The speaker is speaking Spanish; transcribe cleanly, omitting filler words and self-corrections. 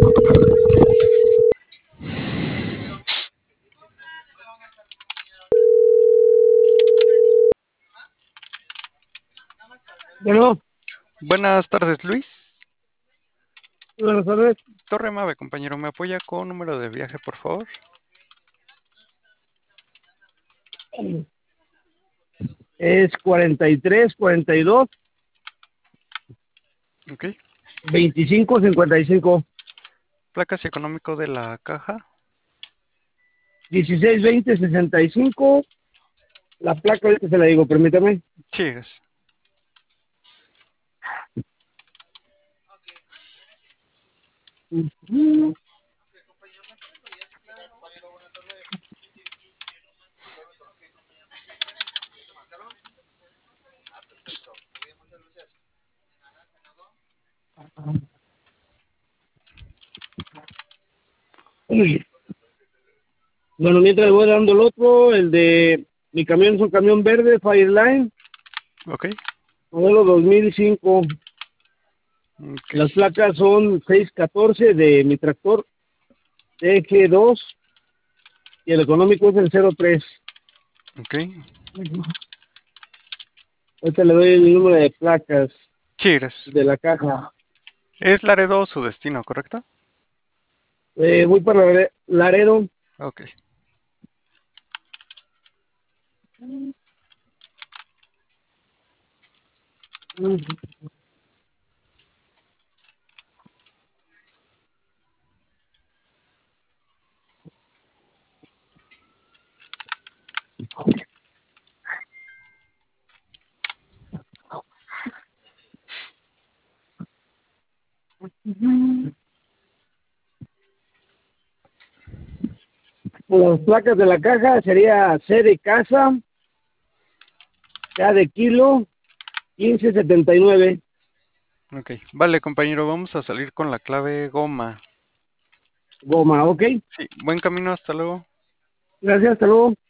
Bueno, Buenas tardes, Luis. buenas tardes. Torre Mave, compañero, ¿me apoya con número de viaje, por favor? Es 43, 42, Ok. 25, 55, Placas y económico de la caja. 16, 20, 65. La placa ahorita se la digo, permítame. Sí, gracias. Ujú. Bueno, mientras le voy dando el otro, el de mi camión es un camión verde, Fireline, Ok. modelo 2005. Ok. Las placas son 614 de mi tractor TG2 y el económico es el 03. Ok. Ahorita le doy el número de placas Sí, gracias. de la caja. Es Laredo su destino, ¿correcto? Voy para Laredo. Ok. Las placas de la caja sería C de casa, K de kilo, 1579. Ok. Vale, compañero, vamos a salir con la clave goma. Goma, ok. Sí, buen camino, hasta luego. Gracias, hasta luego.